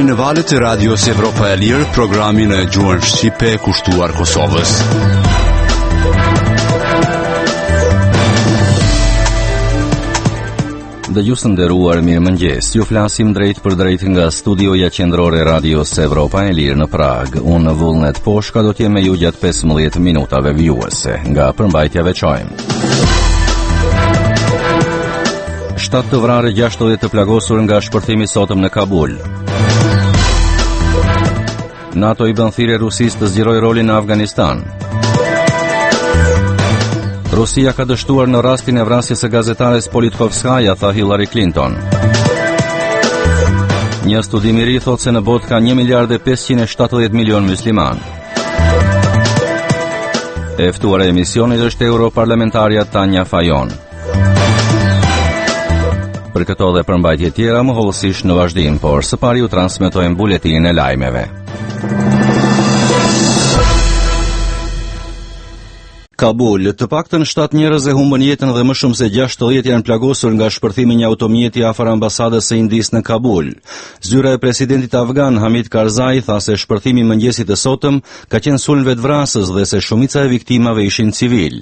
Jeni në valët e radios Evropa e Lirë, programin e gjuhën shqipe kushtuar Kosovës. Dëgjues të nderuar, mirëmëngjes. Ju flasim drejt për drejt nga studioja qendrore radios Evropa e Lirë në Prag. Unë Vullnet Poshka do t'jem me ju gjatë 15 minutave vjuese. Nga përmbajtja veçojmë. 7 të vrarë, 60 të plagosur nga shpërthimi sotëm në Kabul. NATO i bën thirrje Rusisë të zgjerojë rolin në Afganistan. Rusia ka dështuar në rastin e vrasjes së gazetares Politkovskaja, tha Hillary Clinton. Një studim i ri thotë se në botë ka 1 miliard e 570 milion musliman. E ftuar e emisionit është europarlamentarja Tanja Fajon. Për këto dhe përmbajtje tjera më hollësisht në vazhdim, por së pari u transmetojmë buletinin e lajmeve. Kabul, të paktën 7 njerëz e humbën jetën dhe më shumë se 60 janë plagosur nga shpërthimi një automjeti afër ambasadës së Indisë në Kabul. Zyra e presidentit afgan Hamid Karzai tha se shpërthimi i mëngjesit të sotëm ka qenë sulm vetvrasës dhe se shumica e viktimave ishin civil.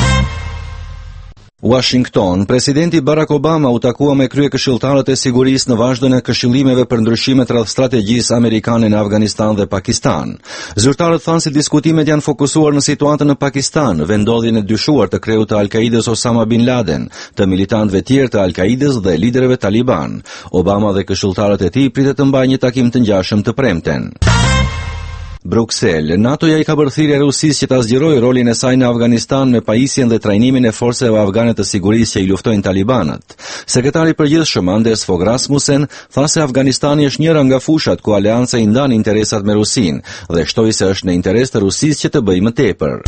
Washington, presidenti Barack Obama u takua me kryekëshilltarët e sigurisë në vazhdon e këshillimeve për ndryshimet rreth strategjisë amerikane në Afganistan dhe Pakistan. Zyrtarët thanë se diskutimet janë fokusuar në situatën në Pakistan, vendodhjen e dyshuar të kreut të Al-Qaidës Osama Bin Laden, të militantëve tjerë të Al-Qaidës dhe liderëve Taliban. Obama dhe këshilltarët e tij pritet të mbajnë një takim të ngjashëm të premten. Bruksel, NATO-ja i ka bërë thirrje Rusisë që ta zgjerojë rolin e saj në Afganistan me pajisjen dhe trajnimin e forcave afgane të sigurisë që i luftojnë talibanët. Sekretari i përgjithshëm Anders Fogh Rasmussen tha se Afganistani është njëra nga fushat ku aleanca i ndan interesat me Rusinë dhe shtoi se është në interes të Rusisë që të bëjë më tepër.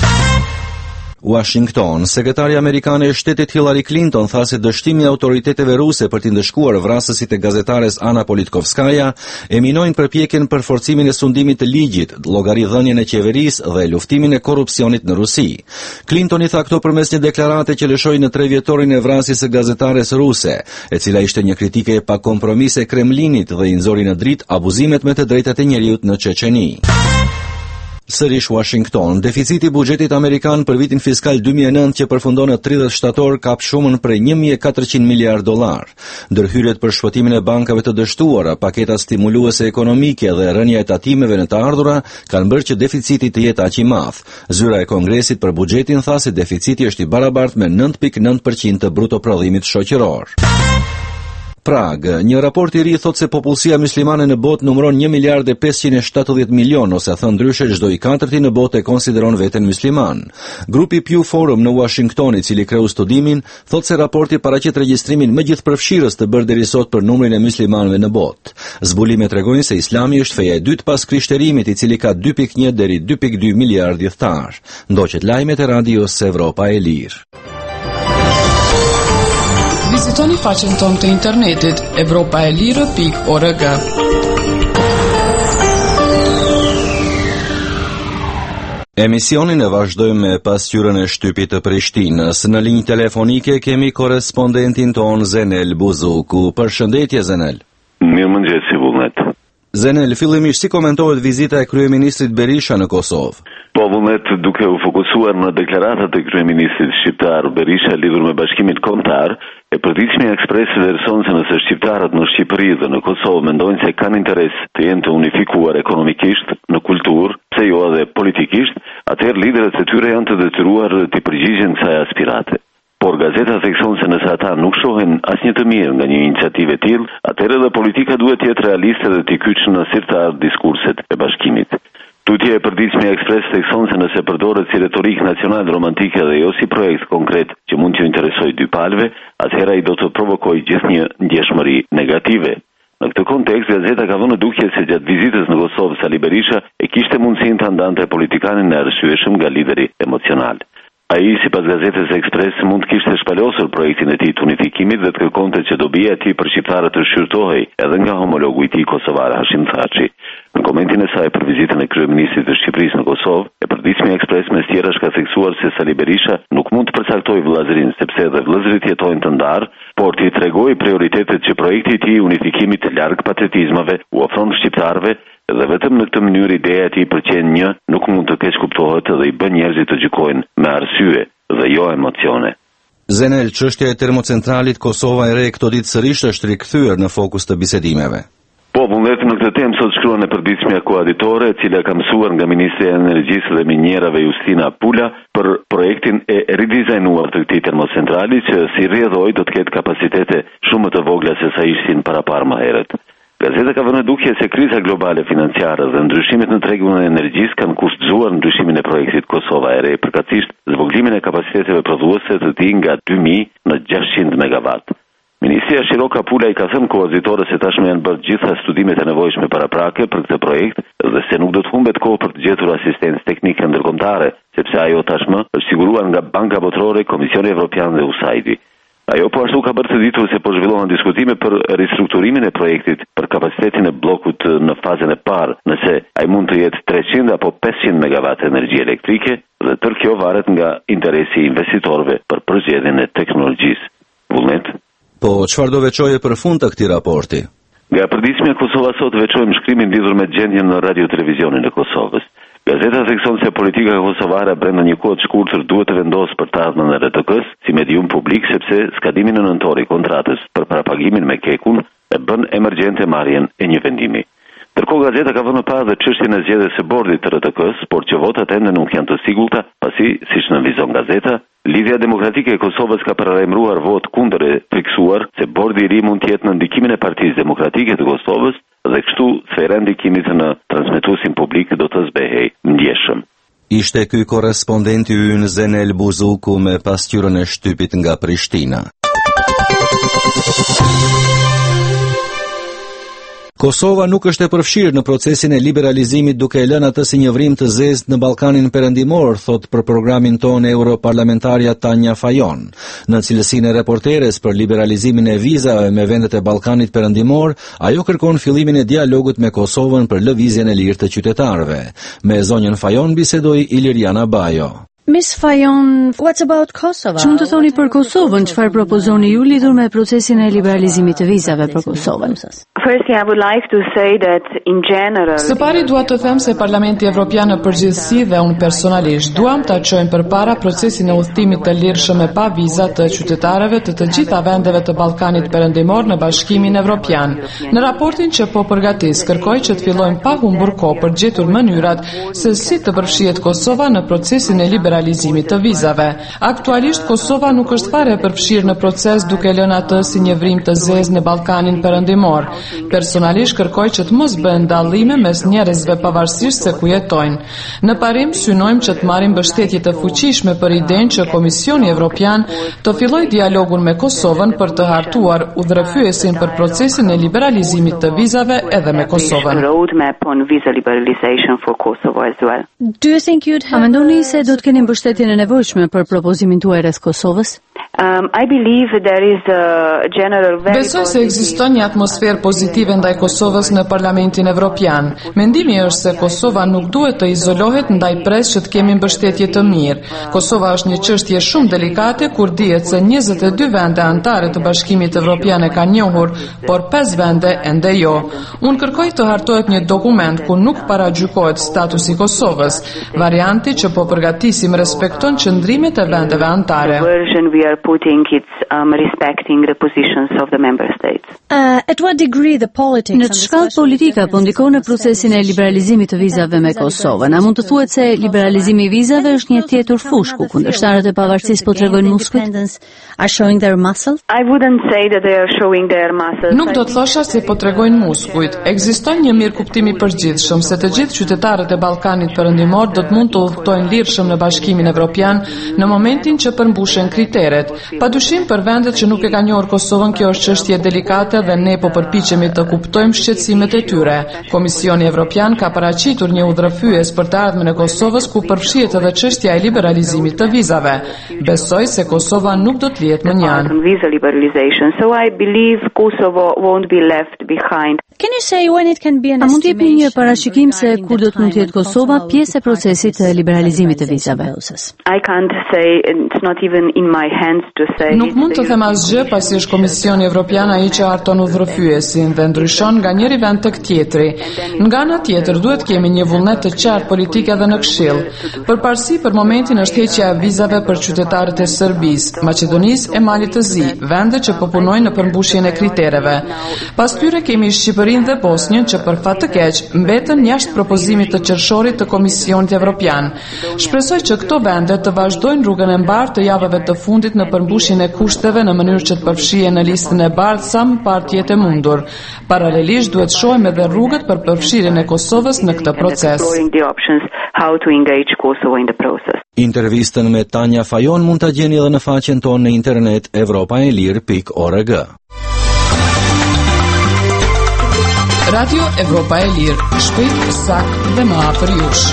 Washington, sekretari amerikane e shtetit Hillary Clinton tha se dështimi i autoriteteve ruse për t'i ndëshkuar vrasësit e gazetares Ana Politkovskaja e minojnë përpjekjen për forcimin e sundimit të ligjit, llogaridhënien e qeverisë dhe luftimin e korrupsionit në Rusi. Clinton i tha këto përmes një deklarate që lëshoi në 3 vjetorin e vrasjes së gazetares ruse, e cila ishte një kritike e pakompromise e Kremlinit dhe i nxori në dritë abuzimet me të drejtat e njerëzit në Çeçeni. Sërish Washington, deficiti i buxhetit amerikan për vitin fiskal 2009 që përfundon në 30 shtator kap shumën prej 1.400 miliard dollar. Ndërhyrjet për shpëtimin e bankave të dështuara, paketat stimuluese ekonomike dhe rënja e tatimeve në të ardhura kanë bërë që deficiti të jetë aq i madh. Zyra e Kongresit për buxhetin tha se deficiti është i barabartë me 9.9% të brutoprodhimit shoqëror. Prag, një raport i ri thotë se popullsia muslimane në botë numëron 1 miliard e 570 milion, ose thënë ndryshe çdo i katërti në botë e konsideron veten musliman. Grupi Pew Forum në Washington, i cili kreu studimin, thotë se raporti paraqet regjistrimin më gjithëpërfshirës të bërë deri sot për numrin e muslimanëve në botë. Zbulimet tregojnë se Islami është feja e dytë pas krishterimit, i cili ka 2.1 deri 2.2 miliardë udhëtar. Ndoqet lajmet e radios Evropa e Lirë. Vizitoni faqen tonë të internetit evropaelire.org. Emisionin e vazhdojmë me pasqyrën e shtypit të Prishtinës. Në linjë telefonike kemi korrespondentin ton Zenel Buzuku. Përshëndetje Zenel. Mirëmëngjes si Vullnet. Zenel, fillimisht si komentohet vizita e kryeministrit Berisha në Kosovë? Po Vullnet, duke u fokusuar në deklaratat e kryeministrit shqiptar Berisha lidhur me bashkimin kombëtar, e përditshmi Ekspres vlerëson se nëse shqiptarët në Shqipëri dhe në Kosovë mendojnë se kanë interes të jenë të unifikuar ekonomikisht, në kulturë, pse jo edhe politikisht, atëherë liderët e tyre janë të detyruar të përgjigjen kësaj aspirate. Por gazeta thekson se nëse ata nuk shohin asnjë të mirë nga një iniciativë e tillë, atëherë edhe politika duhet të jetë realiste dhe të kyçë në sirtar diskurset e bashkimit. Tutje e përditshme Ekspres thekson se nëse përdoret si retorik nacional romantike dhe jo si projekt konkret që mund t'ju interesojë dy palëve, atëherë ai do të provokojë gjithnjë ndjeshmëri negative. Në këtë kontekst, gazeta ka dhënë dukje se gjatë vizitës në Kosovë Sali Berisha e kishte mundësinë të ndante politikanin e arsyeshëm nga lideri emocional. Ai, sipas gazetës Ekspres, mund të kishte shpalosur projektin e tij të unifikimit dhe të kërkonte që dobia e tij për shqiptarët të shqyrtohej edhe nga homologu i tij kosovar Hashim Thaçi. Në komentin e saj për vizitën e kryeministrit të Shqipërisë në Kosovë, e përditshmja ekspres mes tjerash ka theksuar se Sali Berisha nuk mund të përcaktojë vëllazërinë sepse edhe vëllezërit jetojnë të ndarë, por t'i tregoi prioritetet që projekti i tij unifikimit të larg patriotizmave u ofron shqiptarëve dhe vetëm në këtë mënyrë ideja e tij përqen një nuk mund të keq kuptohet dhe i bën njerëzit të gjykojnë me arsye dhe jo emocione. Zenel, çështja e termocentralit Kosova e Re këto ditë sërish është rikthyer në fokus të bisedimeve. Po, vullnet në këtë temë sot shkruan e përditshmja koaditore, e cila ka mësuar nga Ministri e Energjisë dhe Minjerave Justina Pula për projektin e ridizajnuar të këtij termocentrali që si rrjedhoi do të ketë kapacitete shumë më të vogla se sa ishin parapar më herët. Gazeta ka vënë dukje se kriza globale financiare dhe ndryshimet në tregun e energjisë kanë kushtzuar ndryshimin e projektit Kosova e Re, përkatësisht zvogëlimin e kapaciteteve prodhuese të tij nga 2000 në 600 megawatt. Ministria Shiroka Pula i ka thënë koazitore se tashmë janë bërë gjitha studimet e nevojshme paraprake për këtë projekt dhe se nuk do të humbet kohë për të gjetur asistencë teknike ndërkombëtare, sepse ajo tashmë është siguruar nga Banka Botërore, Komisioni Evropian dhe USAID-i. Ajo po ashtu ka bërë të ditur se po zhvillohen diskutime për ristrukturimin e projektit për kapacitetin e bllokut në fazën e parë, nëse ai mund të jetë 300 apo 500 megawatt energji elektrike, dhe tërë kjo varet nga interesi i investitorëve për përzgjedhjen e teknologjisë. Vullnet. Po, çfarë do veçoje për fund të këtij raporti? Nga përditshmja Kosova Sot veçojmë shkrimin lidhur me gjendjen në radio-televizionin e Kosovës. Gazeta thekson se politika kosovare brenda një kohe të shkurtër duhet të vendosë për të ardhmen e RTK-s si medium publik sepse skadimi në nëntor i kontratës për parapagimin me Kekun e bën emergjente marrjen e një vendimi. Ndërkohë gazeta ka vënë më parë dhe çështjen e zgjedhjes së bordit të RTK-s, por që votat ende nuk janë të sigurta, pasi siç nënvizon gazeta, Lidhja Demokratike e Kosovës ka paralajmëruar vot kundër e fiksuar se bordi i ri mund të jetë në ndikimin e Partisë Demokratike të Kosovës dhe kështu sfera e ndikimit në transmetuesin publik do të zbehej ndjeshëm. Ishte ky korrespondenti ynë Zenel Buzuku me pasqyrën e shtypit nga Prishtina. Kosova nuk është e përfshirë në procesin e liberalizimit duke e lënë atë si një vrim të zezë në Ballkanin Perëndimor, thot për programin tonë europarlamentarja Tanja Fajon. Në cilësinë e reporteres për liberalizimin e vizave me vendet e Ballkanit Perëndimor, ajo kërkon fillimin e dialogut me Kosovën për lëvizjen e lirë të qytetarëve. Me zonjën Fajon bisedoi Iliriana Bajo. Miss Fajon, what's about Kosovo? Ç'mund të thoni për Kosovën? Çfarë propozoni ju lidhur me procesin e liberalizimit të vizave për Kosovën? Firstly, I would like to say that in general. Së pari dua të them se Parlamenti Evropian në përgjithësi dhe unë personalisht duam ta çojmë përpara procesin e udhëtimit të lirshëm e pa viza të qytetarëve të gjitha vendeve të Ballkanit Perëndimor në Bashkimin Evropian. Në raportin që po përgatis, kërkoj që të fillojmë pa humbur kohë për gjetur mënyrat se si të përfshihet Kosova në procesin e liberalizimit të vizave. Aktualisht Kosova nuk është fare e përfshirë në proces duke lënë atë si një vrim të zezë në Ballkanin Perëndimor. Personalisht kërkoj që të mos bëhen dallime mes njerëzve pavarësisht se ku jetojnë. Në parim synojmë që të marrim mbështetje të fuqishme për idenë që Komisioni Evropian të fillojë dialogun me Kosovën për të hartuar udhërrëfyesin për procesin e liberalizimit të vizave edhe me Kosovën. A mendoni se do të keni mbështetjen e nevojshme për propozimin tuaj rreth Kosovës? I believe there is a general Besoj se ekziston një atmosferë pozitive ndaj Kosovës në Parlamentin Evropian. Mendimi është se Kosova nuk duhet të izolohet ndaj presë që të kemi mbështetje të mirë. Kosova është një çështje shumë delikate kur dihet se 22 vende anëtare të Bashkimit Evropian e kanë njohur, por 5 vende ende jo. Unë kërkoj të hartohet një dokument ku nuk paragjykohet statusi Kosovës. Varianti që po përgatisim respekton qëndrimet e vendeve anëtare. Respecting the positions of the member states. At what degree the politics në shkallë politika po ndikon në procesin e liberalizimit të vizave me Kosovën? A mund të thuhet se liberalizimi i vizave është një tjetër fushë ku kundërshtarët e pavarësisë po tregojnë muskujt? Are showing their muscles? I wouldn't say that they are showing their muscles. Nuk do të thosha se po tregojnë muskujt. Ekziston një mirëkuptim i përgjithshëm se të gjithë qytetarët e Ballkanit Perëndimor do të mund të udhtojnë lirshëm në Bashkimin Evropian në momentin që përmbushen kriteret. Padyshim për vendet që nuk e kanë njohur Kosovën, kjo është çështje delikate dhe ne po përpiqemi të kuptojmë shqetësimet e tyre. Komisioni Evropian ka paraqitur një udhërrëfyes për të ardhmen e Kosovës ku përfshihet edhe çështja e liberalizimit të vizave. Besoj se Kosova nuk do të lihet më njanë. Visa liberalization, so I believe Kosovo won't be left behind. A mund të jepni një parashikim se kur do të mund të jetë Kosova pjesë e procesit të liberalizimit të vizave? Nuk mund të them asgjë pasi është Komisioni Evropian ai që harton udhërfyesin dhe ndryshon nga njëri vend tek tjetri. Nga ana tjetër duhet kemi një vullnet të qartë politik edhe në Këshill. Përparësi për momentin është heqja e vizave për qytetarët e Serbisë, Maqedonisë e Malit të Zi, vende që po punojnë në përmbushjen e kritereve. Pas tyre kemi Shqipërinë dhe Bosnjën që për fat të keq mbetën jashtë propozimit të qershorit të Komisionit Evropian. Shpresoj që këto vende të vazhdojnë rrugën e mbarë të javëve të fundit në përmbushjen e kushteve në mënyrë që të përfshihen në listën e bardhë sa më parë të jetë e mundur. Paralelisht duhet shohim edhe rrugët për përfshirjen e Kosovës në këtë proces. Intervistën me Tanja Fajon mund ta gjeni edhe në faqen tonë në internet europaelir.org. Radio Evropa e Lirë, shpejt, sakt dhe më afër jush.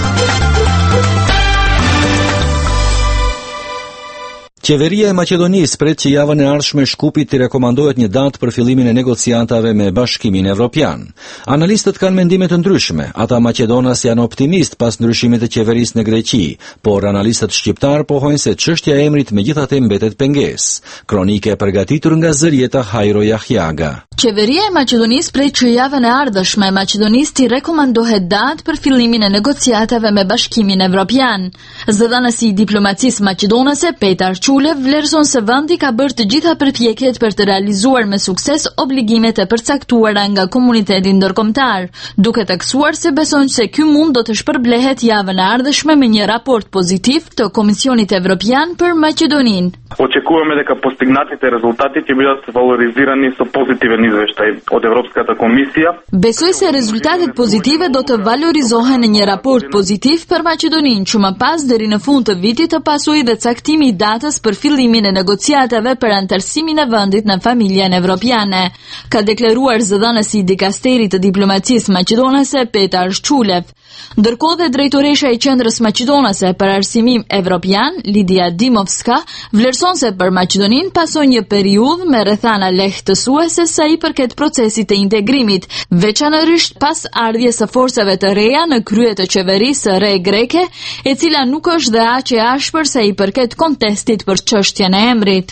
Qeveria e Maqedonisë pret që javën e ardhshme Shkupit t'i rekomandohet një datë për fillimin e negociatave me Bashkimin Evropian. Analistët kanë mendime të ndryshme. Ata maqedonas janë optimist pas ndryshimit të qeverisë në Greqi, por analistët shqiptar pohojnë se çështja e emrit megjithatë mbetet pengesë. Kronike e përgatitur nga Zërieta Hajro Jahjaga. Qeveria e Maqedonisë pret që javën e ardhshme Maqedonisë t'i rekomandohet datë për fillimin e negociatave me Bashkimin Evropian. Zëdhënësi i diplomacisë maqedonase Petar vlerëson se vendi ka bërë të gjitha përpjekjet për të realizuar me sukses obligimet e përcaktuara nga komuniteti ndërkombëtar, duke theksuar se beson se ky mund do të shpërblehet javën e ardhshme me një raport pozitiv të Komisionit Evropian për Maqedoninë. Очекуваме дека постигнатите резултати ќе бидат валоризирани со позитивен извештај од Европската комисија. Besoj se rezultatet pozitive do të valorizohen në një raport pozitiv për Maqedoninë, që më pas deri në fund të vitit të pasojë dhe caktimi i datës për fillimin e negociatave për antarësimin e vendit në familjen evropiane, ka deklaruar zëdhënësi i dikasterit të diplomacisë maqedonase Petar Shqulev. Ndërkohë dhe drejtoresha e qendrës maqedonase për arsimim evropian, Lidia Dimovska, vlerëson se për Maqedoninë pason një periudhë me rrethana lehtësuese sa i përket procesit të integrimit, veçanërisht pas ardhjes së forcave të reja në krye të qeverisë së re greke, e cila nuk është dhe aq e ashpër sa i përket kontestit për çështjen e emrit.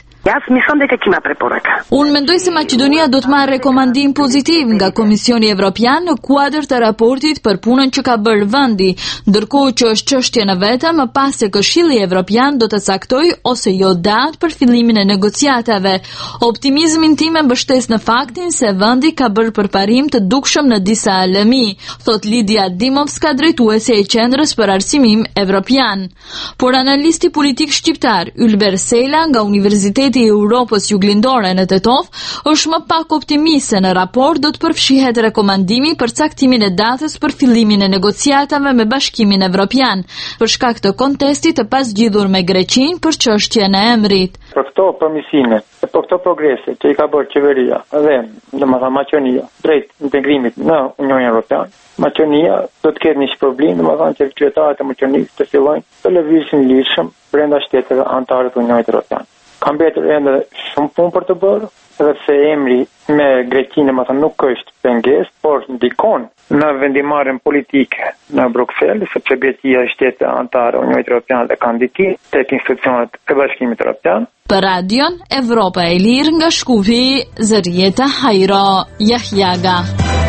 Unë mendoj se Maqedonia do të marrë rekomandim pozitiv nga Komisioni Evropian në kuadër të raportit për punën që ka bërë vendi, ndërkohë që është çështje në vetë më pas se Këshilli Evropian do të caktojë ose jo datë për fillimin e negociatave. Optimizmin tim e mbështes në faktin se vendi ka bërë përparim të dukshëm në disa lëmi, thot Lidia Dimovska, drejtuese e qendrës për arsimim evropian. Por analisti politik shqiptar Ylber Sela nga Universiteti i Europës Juglindore në Tetov është më pak optimist se në raport do të përfshihet rekomandimi për caktimin e datës për fillimin e negociatave me Bashkimin Evropian, për shkak të kontestit të pasgjidhur me Greqinë për çështjen e emrit. Për këto përmirësime, për këto progrese që i ka bërë qeveria dhe domethënë Maqedonia drejt integrimit në Unionin Evropian, Maqedonia do të ketë një problem, domethënë që qytetarët e Maqedonisë të fillojnë të lëvizin lirshëm brenda shteteve anëtare të Unionit Evropian. Ka mbetur ende shumë punë për të bërë, edhe pse emri me Greqinë nuk është pengesë, por ndikon në vendimarrjen politike në Bruksel, sepse Greqia është shteti anëtar i Unionit Evropian dhe ka ndikim tek institucionet e Bashkimit Evropian. Për radion Evropa e Lirë nga Shkupi, Zërieta Hajro Jahjaga.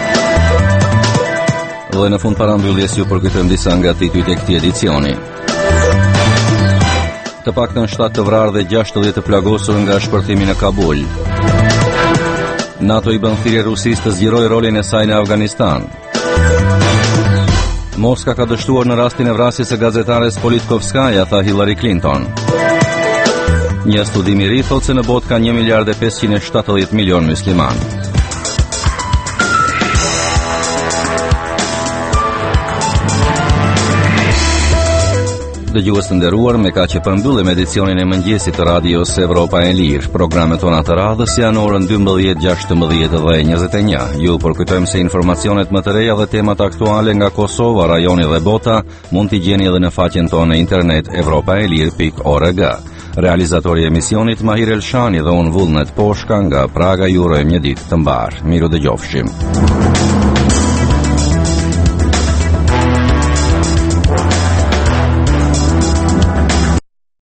Dhe në fund parambyljes ju përkujtojmë disa nga titujt e këtij edicioni. Të paktën 7 të vrarë dhe 60 të plagosur nga shpërthimi në Kabul. NATO i bën thirrje Rusisë të zgjerojë rolin e saj në Afganistan. Moska ka dështuar në rastin e vrasjes së gazetares Politkovskaja, tha Hillary Clinton. Një studim i ri thotë se në botë ka 1 miliard e 570 milion musliman. Dëgjues të nderuar, me kaq që përmbyllim edicionin e mëngjesit të radios Evropa e Lirë. Programet tona të radhës janë orën 12, 16 dhe 21. Ju përkujtojmë se informacionet më të reja dhe temat aktuale nga Kosova, rajoni dhe bota mund t'i gjeni edhe në faqen tonë në internet europaelir.org. Realizatori i emisionit Mahir Elshani dhe unë Vullnet Poshka nga Praga ju urojmë një ditë të mbar. Miru dëgjofshim.